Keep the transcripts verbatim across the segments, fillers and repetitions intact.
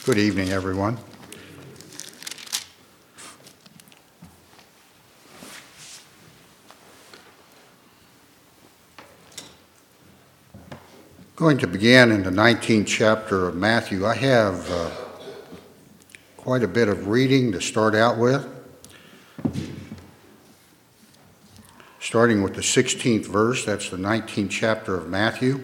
Good evening, everyone. Going to begin in the nineteenth chapter of Matthew. I have uh, quite a bit of reading to start out with. Starting with the sixteenth verse, that's the nineteenth chapter of Matthew.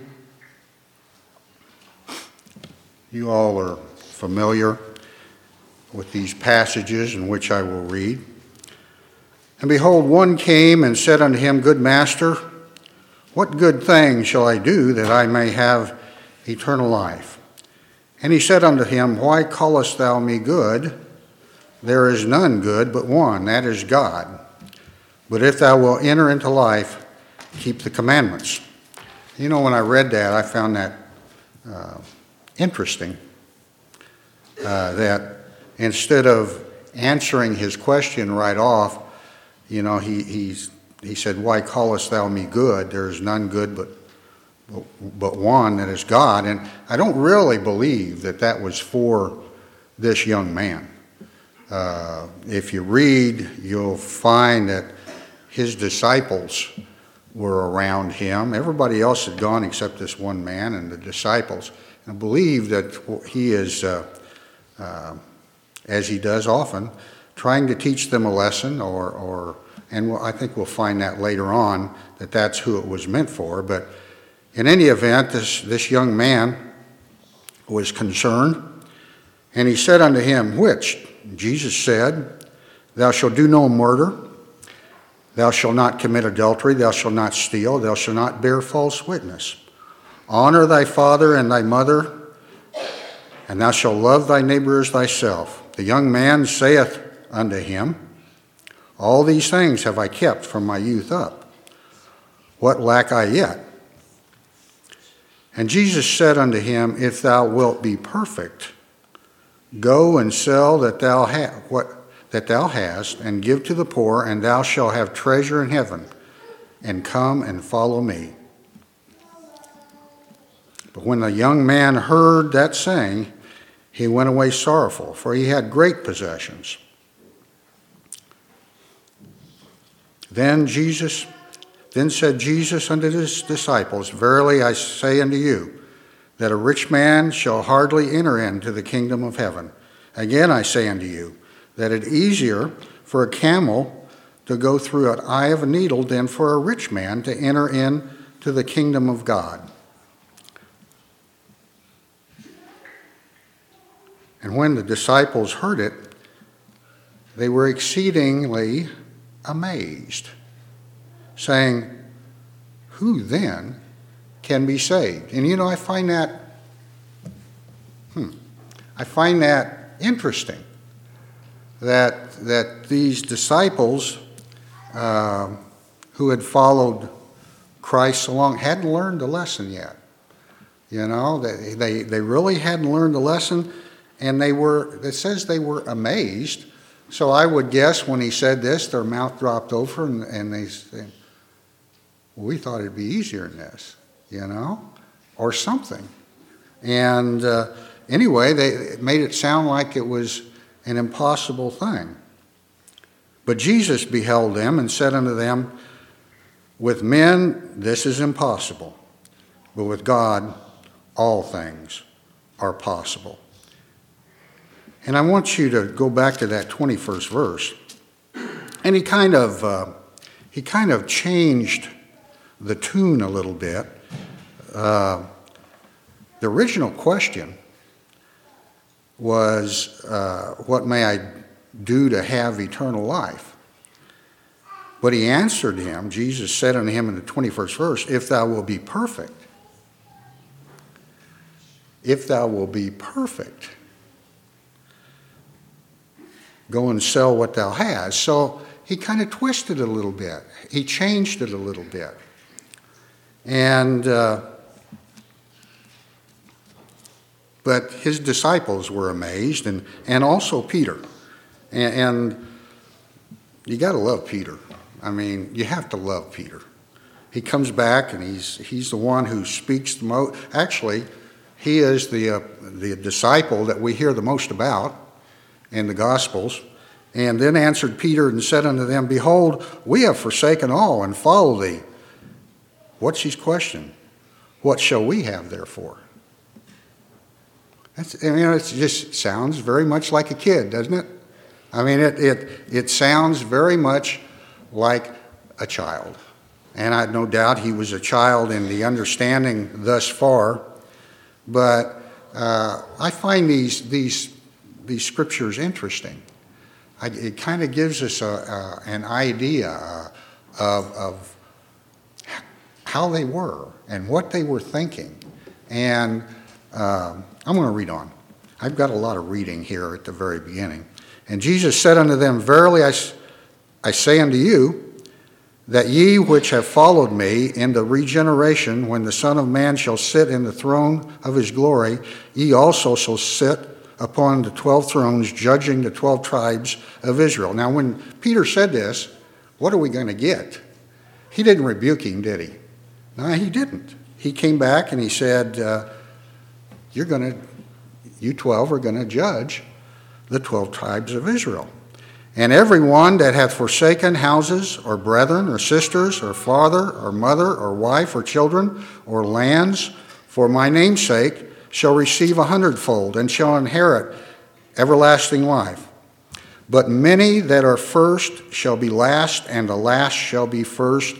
You all are familiar with these passages in which I will read. And behold, one came and said unto him, Good master, what good thing shall I do that I may have eternal life? And he said unto him, Why callest thou me good? There is none good but one, that is God. But if thou wilt enter into life, keep the commandments. You know, when I read that, I found that uh, interesting. Uh, that instead of answering his question right off, you know, he he's, he said, Why callest thou me good? There is none good but, but, but one, that is God. And I don't really believe that that was for this young man. Uh, if you read, you'll find that his disciples were around him. Everybody else had gone except this one man and the disciples. And I believe that he is, uh, uh, as he does often, trying to teach them a lesson, or, or and we'll, I think we'll find that later on, that that's who it was meant for. But in any event, this, this young man was concerned, and he said unto him, Which? Jesus said, Thou shalt do no murder, thou shalt not commit adultery, thou shalt not steal, thou shalt not bear false witness. Honor thy father and thy mother, and thou shalt love thy neighbor as thyself. The young man saith unto him, All these things have I kept from my youth up. What lack I yet? And Jesus said unto him, If thou wilt be perfect, go and sell that thou ha- what that thou hast, and give to the poor, and thou shalt have treasure in heaven, and come and follow me. But when the young man heard that saying, he went away sorrowful, for he had great possessions. Then Jesus, then said Jesus unto his disciples, Verily I say unto you, that a rich man shall hardly enter into the kingdom of heaven. Again I say unto you, that it is easier for a camel to go through an eye of a needle than for a rich man to enter into the kingdom of God. And when the disciples heard it, they were exceedingly amazed, saying, Who then can be saved? And you know, I find that, hmm, I find that interesting, that that these disciples uh, who had followed Christ along hadn't learned the lesson yet. You know, they, they, they really hadn't learned the lesson. And they were, it says they were amazed. So I would guess when he said this, their mouth dropped over and, and they said, well, we thought it'd be easier than this, you know, or something. And uh, anyway, they it made it sound like it was an impossible thing. But Jesus beheld them and said unto them, With men this is impossible, but with God all things are possible. And I want you to go back to that twenty-first verse. And he kind of uh, he kind of changed the tune a little bit. Uh, the original question was, uh, what may I do to have eternal life? But he answered him, Jesus said unto him in the twenty-first verse, If thou wilt be perfect, if thou wilt be perfect, go and sell what thou hast. So he kind of twisted it a little bit. He changed it a little bit. And, uh, but his disciples were amazed, and, and also Peter. And, and you got to love Peter. I mean, you have to love Peter. He comes back, and he's he's the one who speaks the most. Actually, He is the, uh, the disciple that we hear the most about in the Gospels. And then answered Peter and said unto them, Behold, we have forsaken all and follow thee. What's his question? What shall we have therefore? That's, I mean, it just sounds very much like a kid, doesn't it? I mean, it, it, it sounds very much like a child. And I no doubt he was a child in the understanding thus far. But uh, I find these, these, these scriptures interesting. I, it kind of gives us a, a, an idea uh, of, of how they were and what they were thinking. And uh, I'm going to read on. I've got a lot of reading here at the very beginning. And Jesus said unto them, Verily I, I say unto you, that ye which have followed me in the regeneration, when the Son of Man shall sit in the throne of his glory, ye also shall sit upon the twelve thrones, judging the twelve tribes of Israel. Now, when Peter said this, what are we going to get? He didn't rebuke him, did he? No, he didn't. He came back and he said, uh, you're going to, you twelve are going to judge the twelve tribes of Israel. And every one that hath forsaken houses, or brethren, or sisters, or father, or mother, or wife, or children, or lands, for my name's sake, shall receive a hundredfold, and shall inherit everlasting life. But many that are first shall be last, and the last shall be first.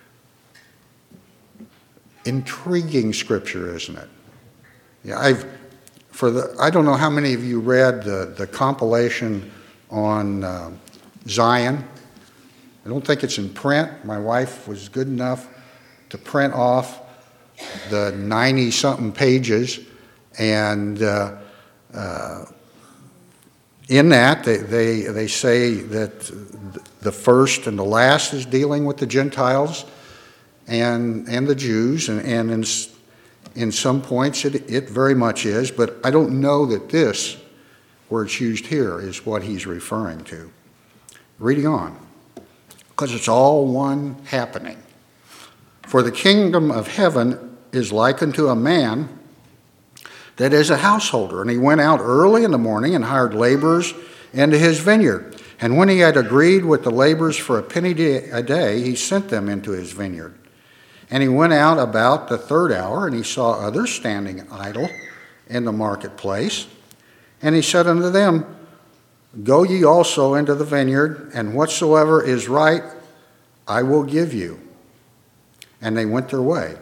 Intriguing scripture, isn't it? Yeah, I've for the I don't know how many of you read the, the compilation on uh, Zion. I don't think it's in print. My wife was good enough to print off the ninety-something pages, and uh, uh, in that they, they they say that the first and the last is dealing with the Gentiles and and the Jews, and, and in, in some points it, it very much is, but I don't know that this, where it's used here, is what he's referring to. Reading on, because it's all one happening. For the kingdom of heaven is like unto a man that is a householder, and he went out early in the morning and hired laborers into his vineyard. And when he had agreed with the laborers for a penny a day, he sent them into his vineyard. And he went out about the third hour, and he saw others standing idle in the marketplace. And he said unto them, Go ye also into the vineyard, and whatsoever is right I will give you. And they went their way.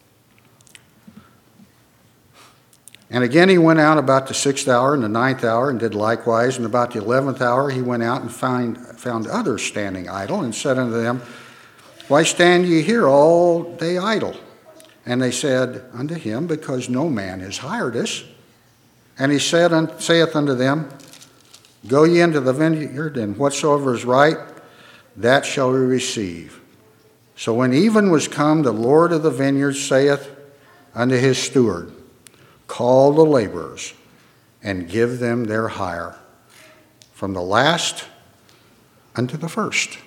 And again he went out about the sixth hour and the ninth hour, and did likewise. And about the eleventh hour he went out and find, found others standing idle, and said unto them, Why stand ye here all day idle? And they said unto him, Because no man has hired us. And he said, saith unto them, Go ye into the vineyard, and whatsoever is right, that shall we receive. So when even was come, the Lord of the vineyard saith unto his steward, Call the laborers, and give them their hire, from the last unto the first.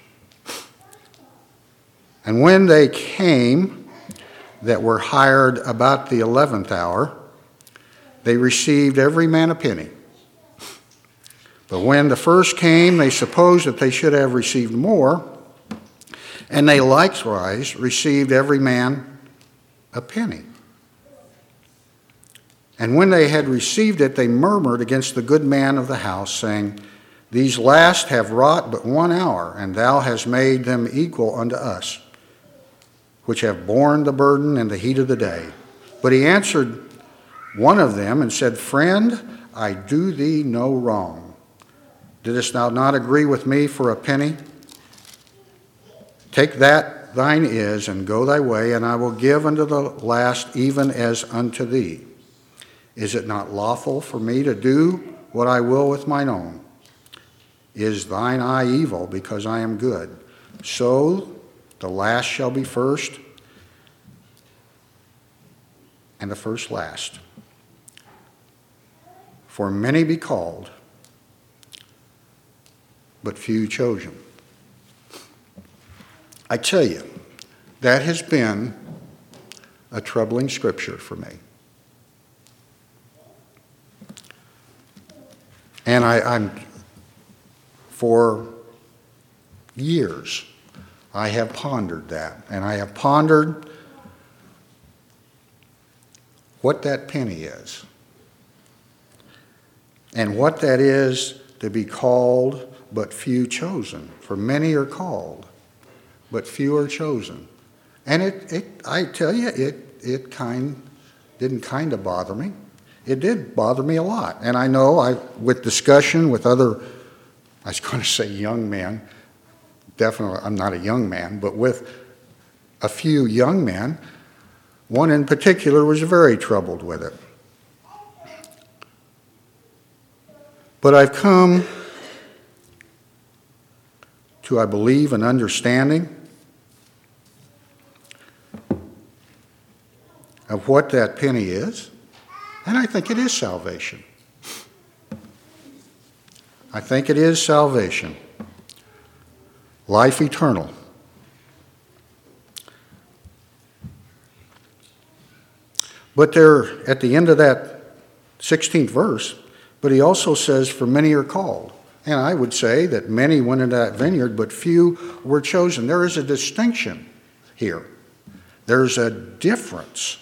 And when they came that were hired about the eleventh hour, they received every man a penny. But when the first came, they supposed that they should have received more, and they likewise received every man a penny. And when they had received it, they murmured against the good man of the house, saying, These last have wrought but one hour, and thou hast made them equal unto us, which have borne the burden and the heat of the day. But he answered one of them and said, Friend, I do thee no wrong. Didst thou not agree with me for a penny? Take that thine is, and go thy way, and I will give unto the last even as unto thee. Is it not lawful for me to do what I will with mine own? Is thine eye evil because I am good? So the last shall be first, and the first last. For many be called, but few chosen. I tell you, that has been a troubling scripture for me. And I, I'm, for years, I have pondered that. And I have pondered what that penny is. And what that is to be called, but few chosen. For many are called, but few are chosen. And it, it I tell you, it, it kind, didn't kind of bother me. It did bother me a lot. And I know I, with discussion with other, I was going to say young men, definitely I'm not a young man, but with a few young men, one in particular was very troubled with it. But I've come to, I believe, an understanding of what that penny is, and I think it is salvation. I think it is salvation. Life eternal. But there, at the end of that sixteenth verse, but he also says, for many are called. And I would say that many went into that vineyard, but few were chosen. There is a distinction here. There's a difference.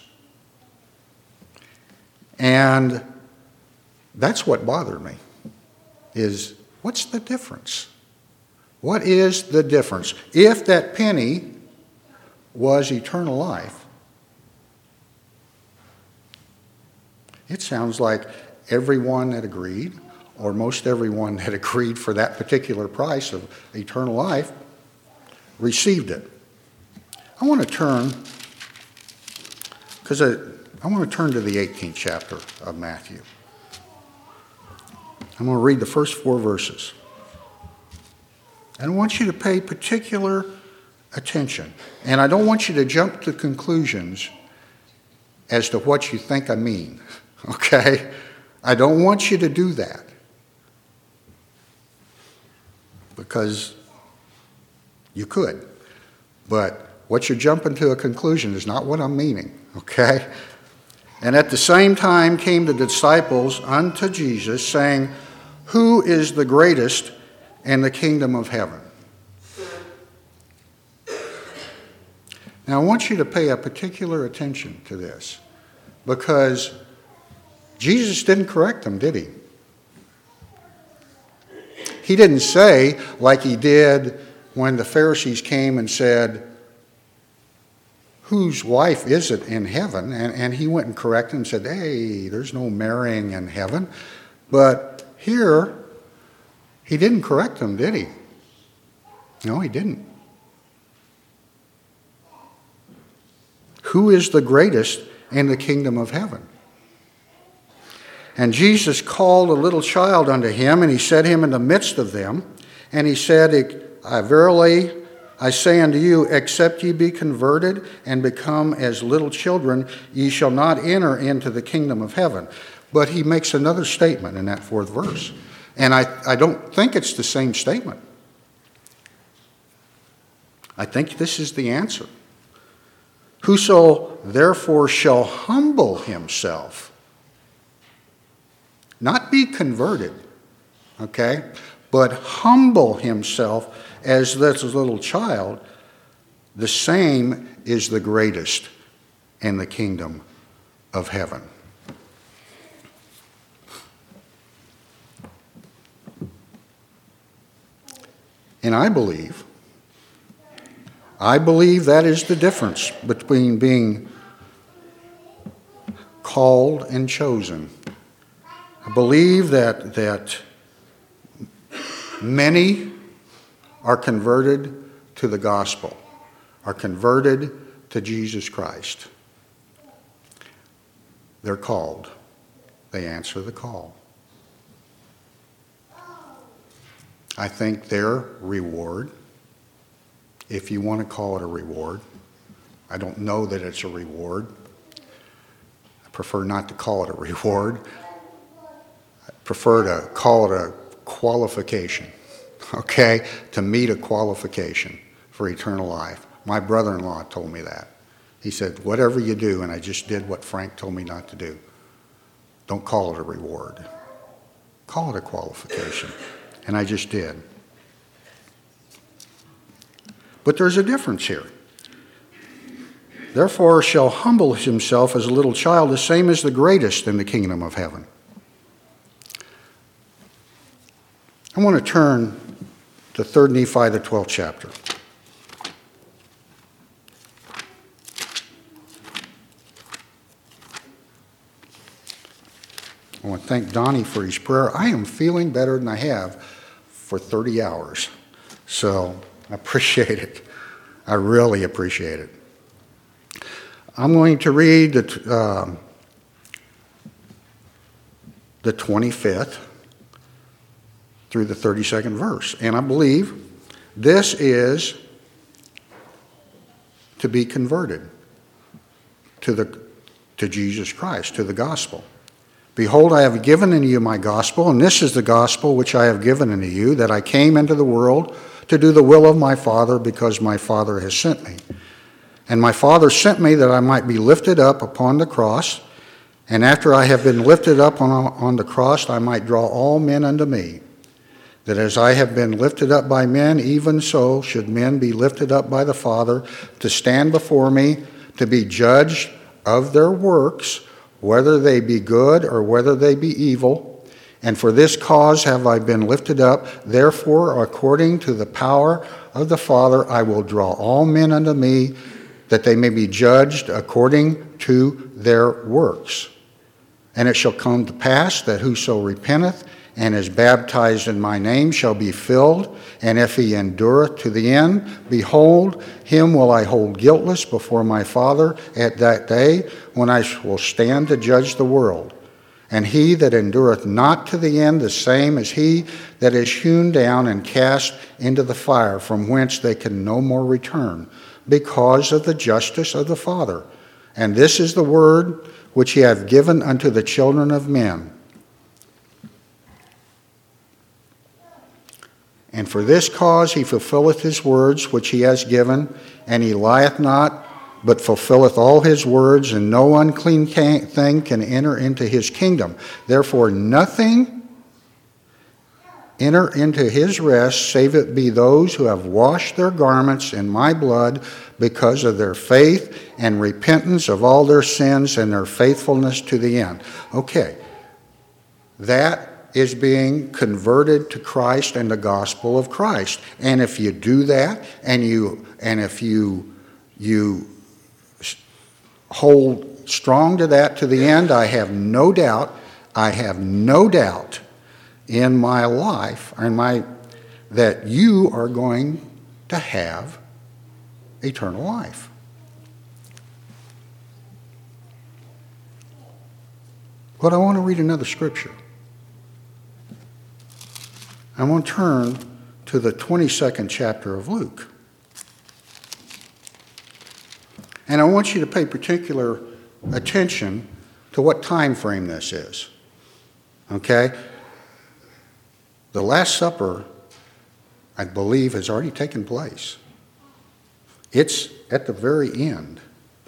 And that's what bothered me, is what's the difference? What is the difference? If that penny was eternal life, it sounds like everyone that agreed, or most everyone that agreed for that particular price of eternal life, received it. I want to turn, because I, I want to turn to the eighteenth chapter of Matthew. I'm going to read the first four verses. And I want you to pay particular attention. And I don't want you to jump to conclusions as to what you think I mean, okay? I don't want you to do that, because you could. But what you're jumping to a conclusion is not what I'm meaning, okay? And at the same time came the disciples unto Jesus, saying, who is the greatest in the kingdom of heaven? Now I want you to pay a particular attention to this, because Jesus didn't correct them, did he? He didn't say, like he did when the Pharisees came and said, whose wife is it in heaven? And, and he went and corrected them and said, hey, there's no marrying in heaven. But here, he didn't correct them, did he? No, he didn't. Who is the greatest in the kingdom of heaven? And Jesus called a little child unto him, and he set him in the midst of them. And he said, I verily I say unto you, except ye be converted and become as little children, ye shall not enter into the kingdom of heaven. But he makes another statement in that fourth verse. And I, I don't think it's the same statement. I think this is the answer. Whoso therefore shall humble himself, not be converted, okay, but humble himself as this little child, the same is the greatest in the kingdom of heaven. And I believe, I believe that is the difference between being called and chosen. I believe that, that many are converted to the gospel, are converted to Jesus Christ. They're called. They answer the call. I think their reward, if you want to call it a reward, I don't know that it's a reward. I prefer not to call it a reward. I prefer to call it a qualification, okay, to meet a qualification for eternal life. My brother-in-law told me that. He said, whatever you do, and I just did what Frank told me not to do, don't call it a reward. call it a qualification. And I just did. But there's a difference here. Therefore shall humble himself as a little child, the same as the greatest in the kingdom of heaven. I want to turn to Third Nephi, the twelfth chapter. I want to thank Donnie for his prayer. I am feeling better than I have for thirty hours. So I appreciate it. I really appreciate it. I'm going to read the, uh, the twenty-fifth through the thirty-second verse. And I believe this is to be converted to, the, to Jesus Christ, to the gospel. Behold, I have given unto you my gospel, and this is the gospel which I have given unto you, that I came into the world to do the will of my Father, because my Father has sent me. And my Father sent me that I might be lifted up upon the cross, and after I have been lifted up on, on the cross, I might draw all men unto me. That as I have been lifted up by men, even so should men be lifted up by the Father, to stand before me, to be judged of their works, whether they be good or whether they be evil. And for this cause have I been lifted up. Therefore, according to the power of the Father, I will draw all men unto me, that they may be judged according to their works. And it shall come to pass that whoso repenteth and is baptized in my name shall be filled, and if he endureth to the end, behold, him will I hold guiltless before my Father at that day, when I will stand to judge the world. And he that endureth not to the end, the same as he that is hewn down and cast into the fire, from whence they can no more return, because of the justice of the Father. And this is the word which he hath given unto the children of men. And for this cause he fulfilleth his words which he has given, and he lieth not, but fulfilleth all his words, and no unclean thing can enter into his kingdom. Therefore nothing enter into his rest, save it be those who have washed their garments in my blood, because of their faith and repentance of all their sins and their faithfulness to the end. Okay, that is being converted to Christ and the gospel of Christ. And if you do that, and you and if you you hold strong to that to the end, I have no doubt, I have no doubt in my life, in my that you are going to have eternal life. But I want to read another scripture. I want to turn to the twenty-second chapter of Luke. And I want you to pay particular attention to what time frame this is. Okay? The Last Supper, I believe, has already taken place. It's at the very end.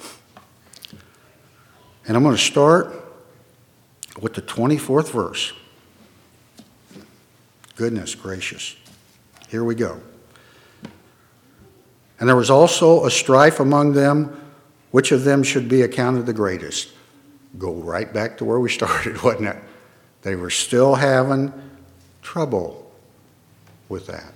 And I'm going to start with the twenty-fourth verse. Goodness gracious. Here we go. And there was also a strife among them, which of them should be accounted the greatest. Go right back to where we started, wasn't it? They were still having trouble with that.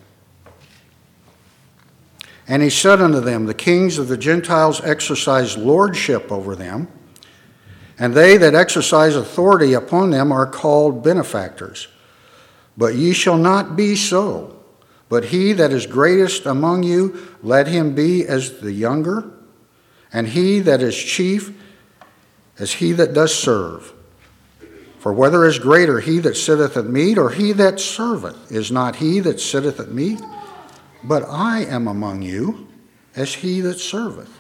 And he said unto them, the kings of the Gentiles exercise lordship over them, and they that exercise authority upon them are called benefactors. But ye shall not be so. But he that is greatest among you, let him be as the younger, and he that is chief as he that does serve. For whether is greater, he that sitteth at meat, or he that serveth? Is not he that sitteth at meat? But I am among you as he that serveth.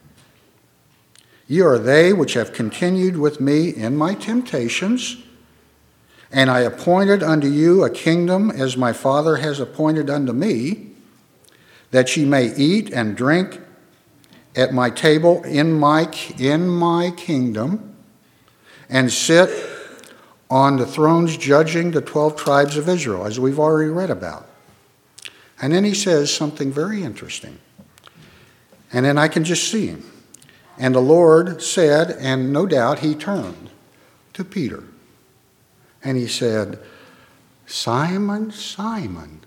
Ye are they which have continued with me in my temptations, and I appointed unto you a kingdom, as my Father has appointed unto me, that ye may eat and drink at my table in my, in my kingdom, and sit on the thrones judging the twelve tribes of Israel, as we've already read about. And then he says something very interesting. And then I can just see him. And the Lord said, and no doubt he turned to Peter. And he said, Simon, Simon,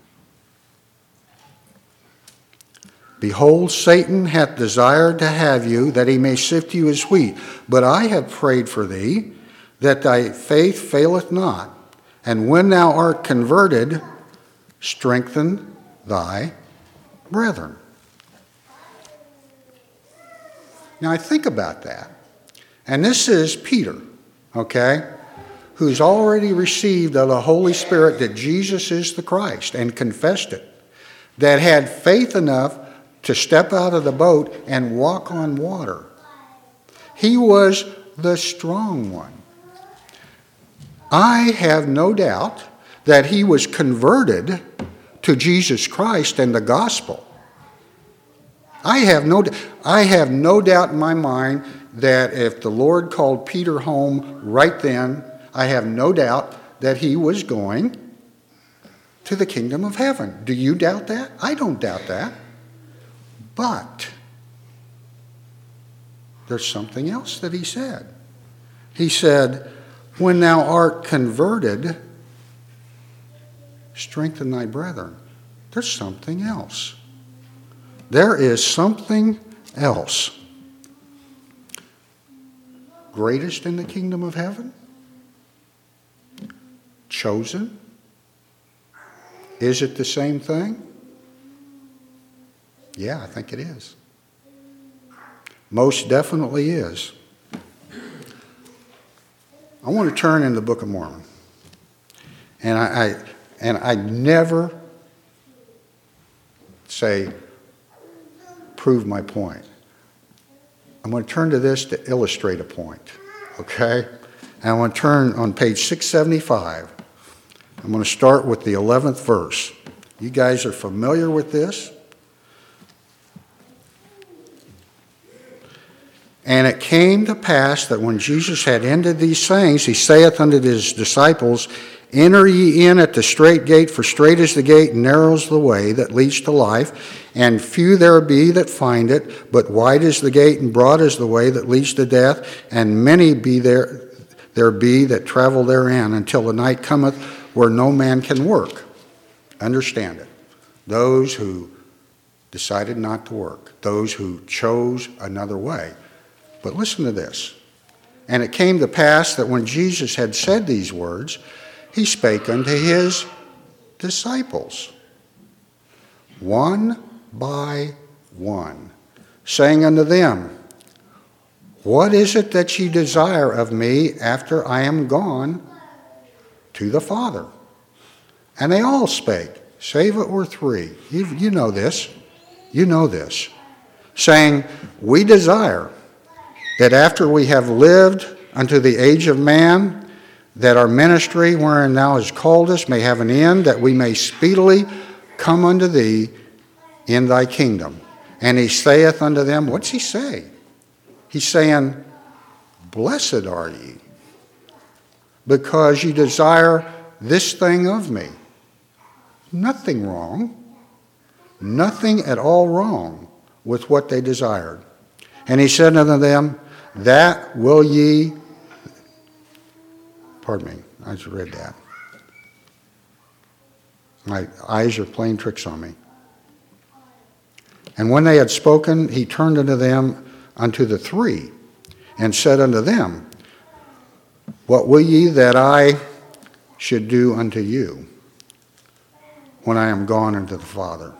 behold, Satan hath desired to have you, that he may sift you as wheat. But I have prayed for thee, that thy faith faileth not. And when thou art converted, strengthen thy brethren. Now I think about that. And this is Peter, okay, who's already received of the Holy Spirit that Jesus is the Christ and confessed it, that had faith enough to step out of the boat and walk on water. He was the strong one. I have no doubt that he was converted to Jesus Christ and the gospel. I have no, I have no doubt in my mind that if the Lord called Peter home right then, I have no doubt that he was going to the kingdom of heaven. Do you doubt that? I don't doubt that. But there's something else that he said. He said, when thou art converted, strengthen thy brethren. There's something else. There is something else. Greatest in the kingdom of heaven? Chosen? Is it the same thing? Yeah, I think it is. Most definitely is. I want to turn in the Book of Mormon. And I, I and I never say, prove my point. I'm going to turn to this to illustrate a point. Okay? And I want to turn on page six seventy-five. I'm going to start with the eleventh verse. You guys are familiar with this? And it came to pass that when Jesus had ended these things, he saith unto his disciples, enter ye in at the strait gate, for strait is the gate, and narrow is the way that leads to life, and few there be that find it, but wide is the gate, and broad is the way that leads to death, and many be there, there be that travel therein, until the night cometh where no man can work. Understand it. Those who decided not to work, those who chose another way. But listen to this. And it came to pass that when Jesus had said these words, he spake unto his disciples, one by one, saying unto them, what is it that ye desire of me after I am gone to the Father? And they all spake, save it were three. You, you know this. You know this. Saying, we desire that after we have lived unto the age of man, that our ministry wherein thou hast called us may have an end, that we may speedily come unto thee in thy kingdom. And he saith unto them, what's he say? He's saying, blessed are ye, because ye desire this thing of me. Nothing wrong. Nothing at all wrong with what they desired. And he said unto them, that will ye, pardon me, I just read that. My eyes are playing tricks on me. And when they had spoken, he turned unto them unto the three, and said unto them, what will ye that I should do unto you when I am gone unto the Father?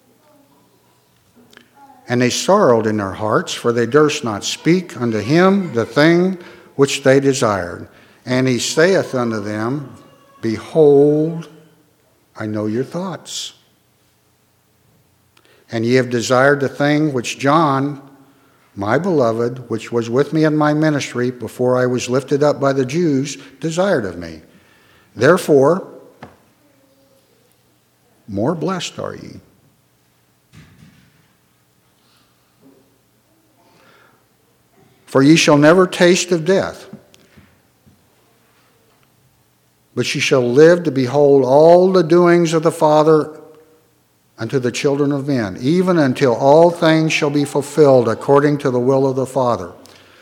And they sorrowed in their hearts, for they durst not speak unto him the thing which they desired. And he saith unto them, behold, I know your thoughts. And ye have desired the thing which John, my beloved, which was with me in my ministry before I was lifted up by the Jews, desired of me. Therefore, more blessed are ye. For ye shall never taste of death. but she shall live to behold all the doings of the Father unto the children of men, even until all things shall be fulfilled according to the will of the Father.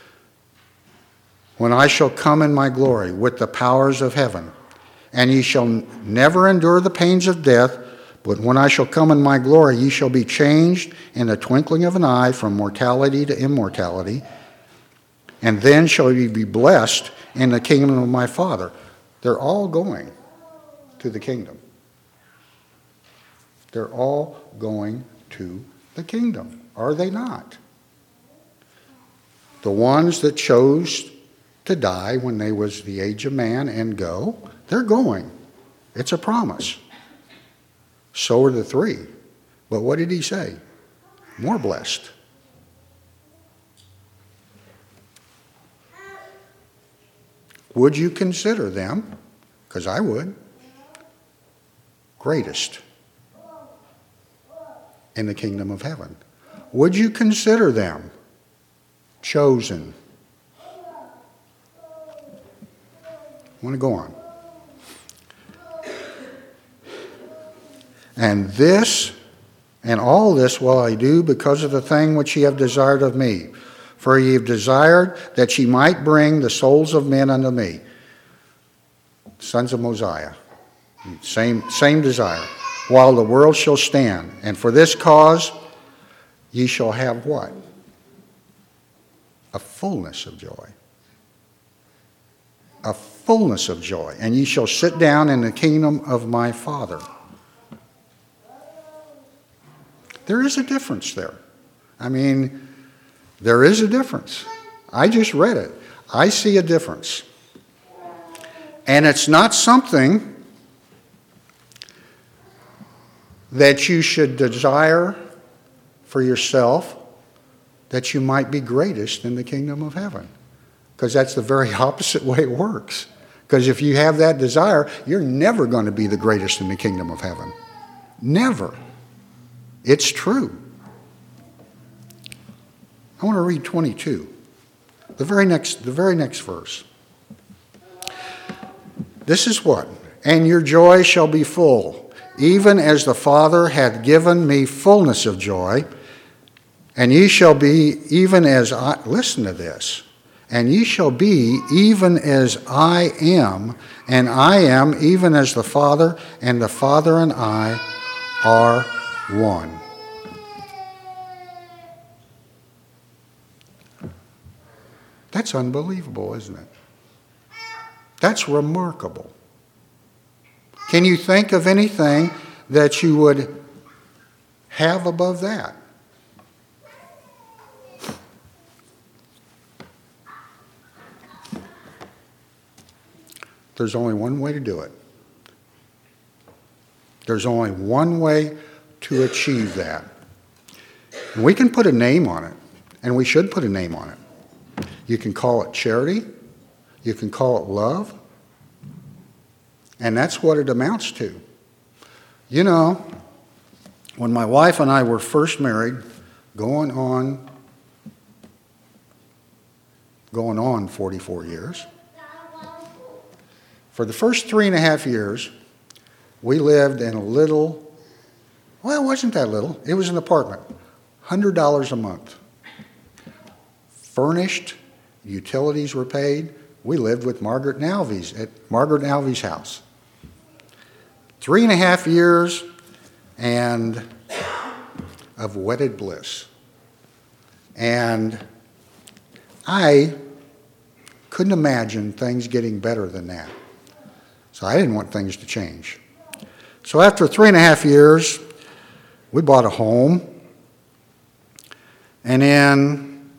When I shall come in my glory with the powers of heaven, and ye shall never endure the pains of death, but when I shall come in my glory, ye shall be changed in the twinkling of an eye from mortality to immortality, and then shall ye be blessed in the kingdom of my Father. They're all going to the kingdom. They're all going to the kingdom, are they not? The ones that chose to die when they was the age of man and go, they're going. It's a promise. So are the three. But what did he say? More blessed. Would you consider them? Because I would. Greatest in the kingdom of heaven. Would you consider them chosen? I want to go on. And this, and all this will I do because of the thing which ye have desired of me. For ye have desired that ye might bring the souls of men unto me. Sons of Mosiah. Same, same desire. While the world shall stand. And for this cause ye shall have what? A fullness of joy. A fullness of joy. And ye shall sit down in the kingdom of my Father. There is a difference there. I mean, there is a difference. I just read it. I see a difference. And it's not something that you should desire for yourself, that you might be greatest in the kingdom of heaven. Because that's the very opposite way it works. Because if you have that desire, you're never going to be the greatest in the kingdom of heaven. Never. It's true. I want to read twenty-two. The very next, the very next verse. This is what? And your joy shall be full, even as the Father hath given me fullness of joy, and ye shall be even as I, listen to this, and ye shall be even as I am, and I am even as the Father, and the Father and I are one. That's unbelievable, isn't it? That's remarkable. Can you think of anything that you would have above that? There's only one way to do it. There's only one way to achieve that. And we can put a name on it, and we should put a name on it. You can call it charity. You can call it love. And that's what it amounts to. You know, when my wife and I were first married, going on, going on forty-four years, for the first three and a half years, we lived in a little, well, it wasn't that little. It was an apartment, one hundred dollars a month. Furnished, utilities were paid. We lived with Margaret and Alvy's at Margaret and Alvy's house. Three and a half years and of wedded bliss. And I couldn't imagine things getting better than that. So I didn't want things to change. So after three and a half years, we bought a home. And then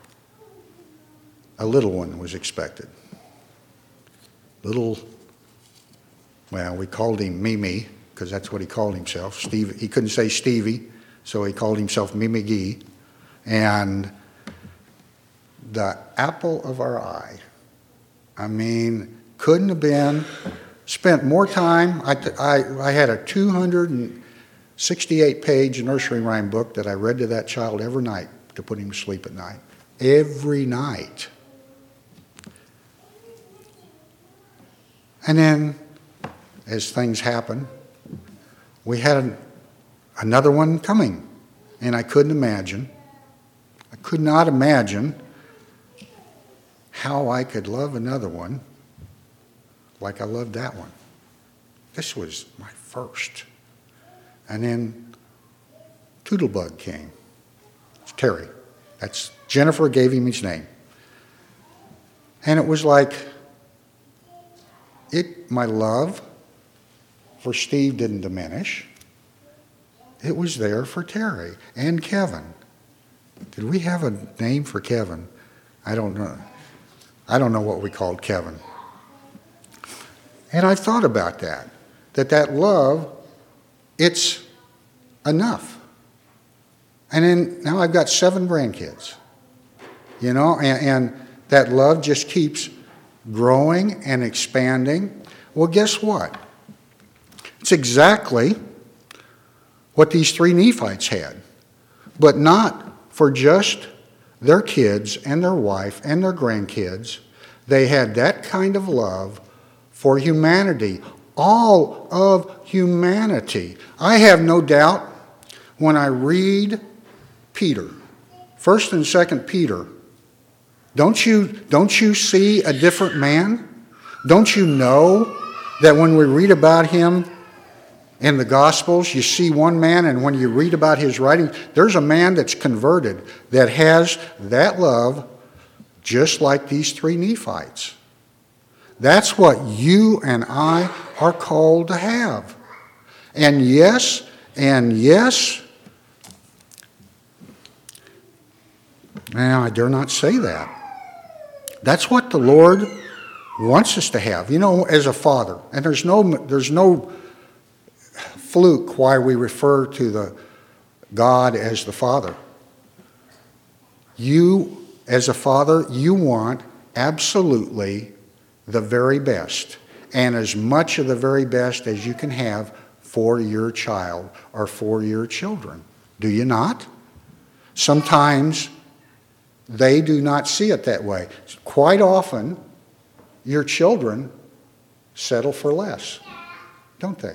a little one was expected. Little, well, we called him Mimi, because that's what he called himself. Steve, he couldn't say Stevie, so he called himself Mimi McGee. And the apple of our eye, I mean, couldn't have been, spent more time. I, I, I had a two hundred sixty-eight page nursery rhyme book that I read to that child every night to put him to sleep at night. Every night. And then as things happen, we had an, another one coming. And I couldn't imagine, I could not imagine how I could love another one like I loved that one. This was my first. And then Toodlebug came. It's Terry. That's Jennifer gave him his name. And it was like, it, my love for Steve didn't diminish. It was there for Terry and Kevin. Did we have a name for Kevin? I don't know. I don't know what we called Kevin. And I thought about that, that that love, it's enough. And then now I've got seven grandkids, you know, and, and that love just keeps growing and expanding. Well, guess what? It's exactly what these three Nephites had, but not for just their kids and their wife and their grandkids. They had that kind of love for humanity, all of humanity. I have no doubt when I read Peter, First and Second Peter, don't you, don't you see a different man? Don't you know that when we read about him in the Gospels, you see one man, and when you read about his writing, there's a man that's converted that has that love just like these three Nephites. That's what you and I are called to have. And yes, and yes, now I dare not say that. That's what the Lord wants us to have. You know, as a father, and there's no there's no fluke why we refer to the God as the Father. You, as a father, you want absolutely the very best, and as much of the very best as you can have for your child or for your children. Do you not? Sometimes they do not see it that way. Quite often, your children settle for less, don't they?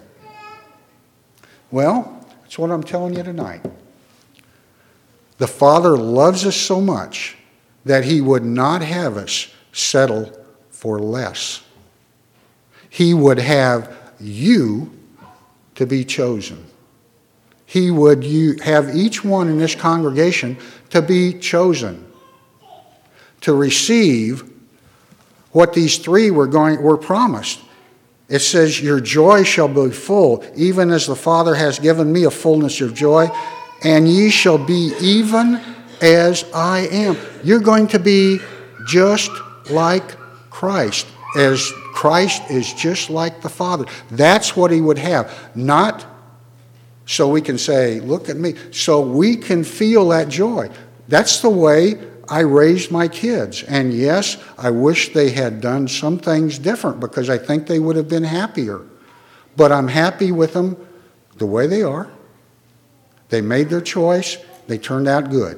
Well, that's what I'm telling you tonight. The Father loves us so much that He would not have us settle for less. He would have you to be chosen. He would you have each one in this congregation to be chosen, to receive what these three were going were promised. It says, your joy shall be full, even as the Father has given me a fullness of joy, and ye shall be even as I am. You're going to be just like Christ, as Christ is just like the Father. That's what He would have. Not so we can say, look at me, so we can feel that joy. That's the way I raised my kids. And yes, I wish they had done some things different because I think they would have been happier. But I'm happy with them the way they are. They made their choice. They turned out good.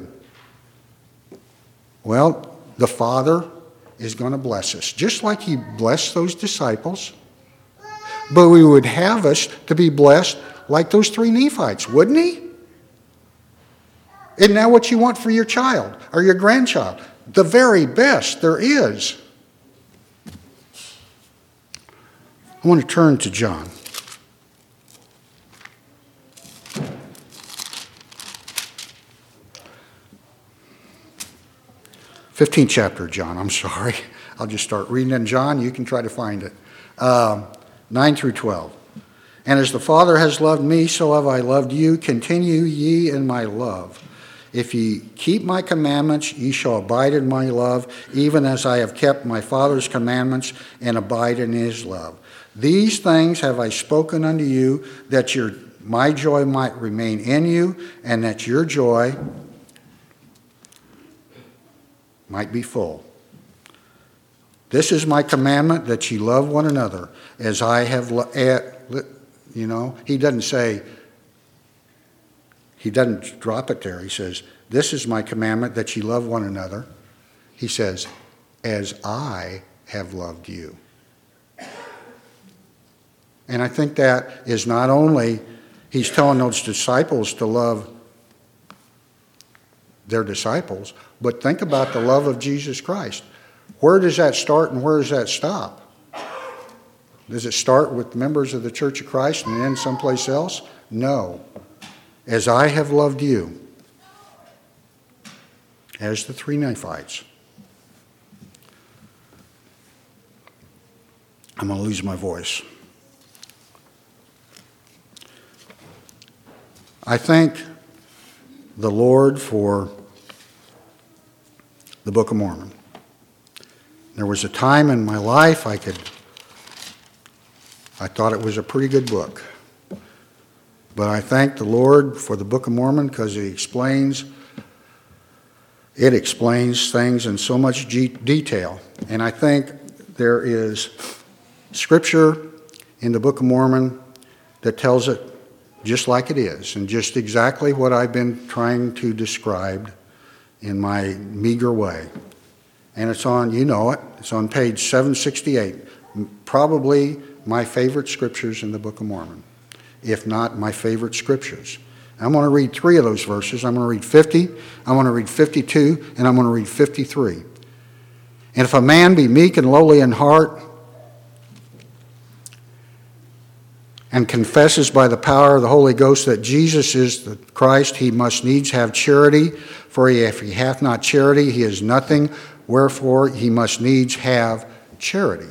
Well, the Father is going to bless us, just like He blessed those disciples. But we would have us to be blessed like those three Nephites, wouldn't He? Isn't that what you want for your child or your grandchild? The very best there is. I want to turn to John. fifteenth chapter of John, I'm sorry. I'll just start reading in John. You can try to find it. Um, nine through twelve. And as the Father has loved me, so have I loved you. Continue ye in my love. If ye keep my commandments, ye shall abide in my love, even as I have kept my Father's commandments and abide in His love. These things have I spoken unto you, that your my joy might remain in you, and that your joy might be full. This is my commandment, that ye love one another, as I have, lo- you know, He doesn't say, He doesn't drop it there. He says, this is my commandment, that ye love one another. He says, as I have loved you. And I think that is not only he's telling those disciples to love their disciples, but think about the love of Jesus Christ. Where does that start and where does that stop? Does it start with members of the Church of Christ and end someplace else? No. As I have loved you, as the three Nephites. I'm going to lose my voice. I thank the Lord for the Book of Mormon. There was a time in my life I could, I thought it was a pretty good book. But I thank the Lord for the Book of Mormon because He explains, it explains things in so much ge- detail. And I think there is Scripture in the Book of Mormon that tells it just like it is, and just exactly what I've been trying to describe in my meager way. And it's on, you know it, it's on page seven sixty-eight, probably my favorite scriptures in the Book of Mormon, if not my favorite scriptures. I'm going to read three of those verses. I'm going to read fifty, I'm going to read fifty-two, and I'm going to read fifty-three. And if a man be meek and lowly in heart, and confesses by the power of the Holy Ghost that Jesus is the Christ, he must needs have charity. For if he hath not charity, he is nothing. Wherefore he must needs have charity.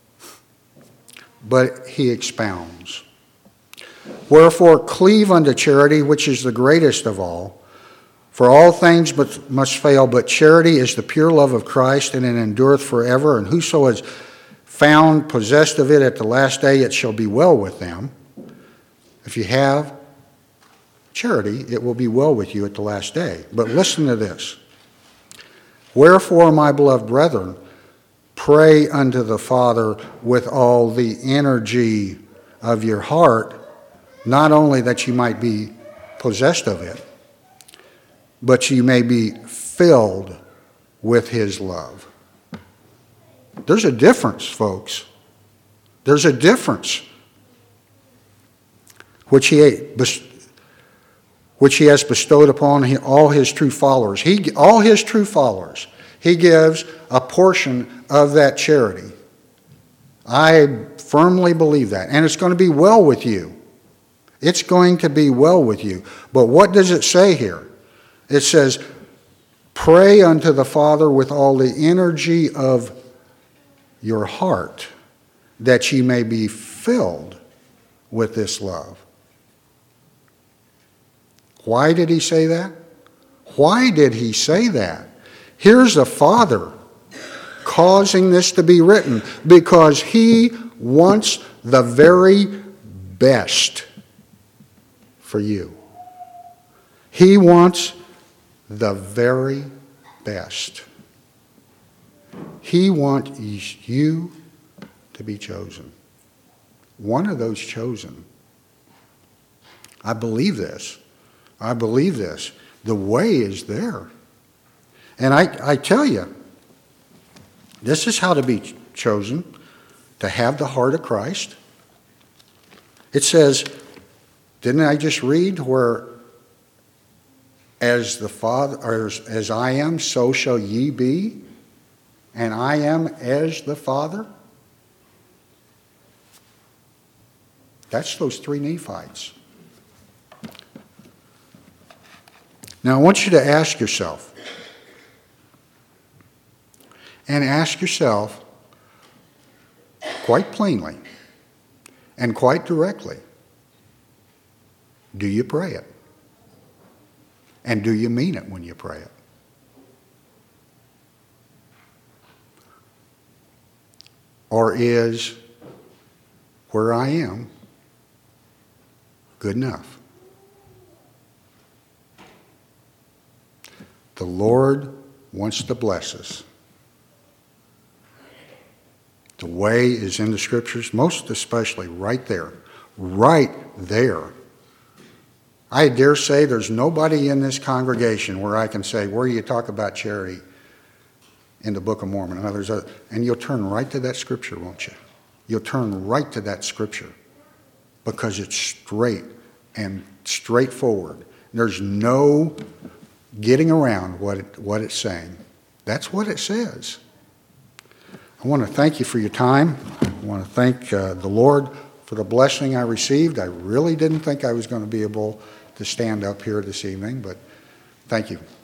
But he expounds. Wherefore cleave unto charity, which is the greatest of all. For all things but must fail, but charity is the pure love of Christ, and it endureth forever. And whoso is found possessed of it at the last day, it shall be well with them. If you have charity, it will be well with you at the last day. But listen to this. Wherefore, my beloved brethren, pray unto the Father with all the energy of your heart, not only that you might be possessed of it, but you may be filled with His love. There's a difference, folks. There's a difference. Which he, which he has bestowed upon all his true followers. He, all his true followers, he gives a portion of that charity. I firmly believe that. And it's going to be well with you. It's going to be well with you. But what does it say here? It says, pray unto the Father with all the energy of your heart, that ye may be filled with this love. Why did he say that? Why did he say that? Here's the Father causing this to be written because he wants the very best for you. He wants the very best. He wants you to be chosen. One of those chosen. I believe this. I believe this. The way is there. And I, I tell you, this is how to be chosen, to have the heart of Christ. It says, didn't I just read where as the Father, or as, as I am, so shall ye be? And I am as the Father? That's those three Nephites. Now I want you to ask yourself, and ask yourself quite plainly and quite directly, do you pray it? And do you mean it when you pray it? Or is where I am good enough? The Lord wants to bless us. The way is in the Scriptures, most especially right there. Right there. I dare say there's nobody in this congregation where I can say, where you talk about charity in the Book of Mormon. And, others, and you'll turn right to that Scripture, won't you? You'll turn right to that Scripture. because it's straight and straightforward. There's no getting around what it, what it's saying. That's what it says. I want to thank you for your time. I want to thank uh, the Lord for the blessing I received. I really didn't think I was going to be able to stand up here this evening, but thank you.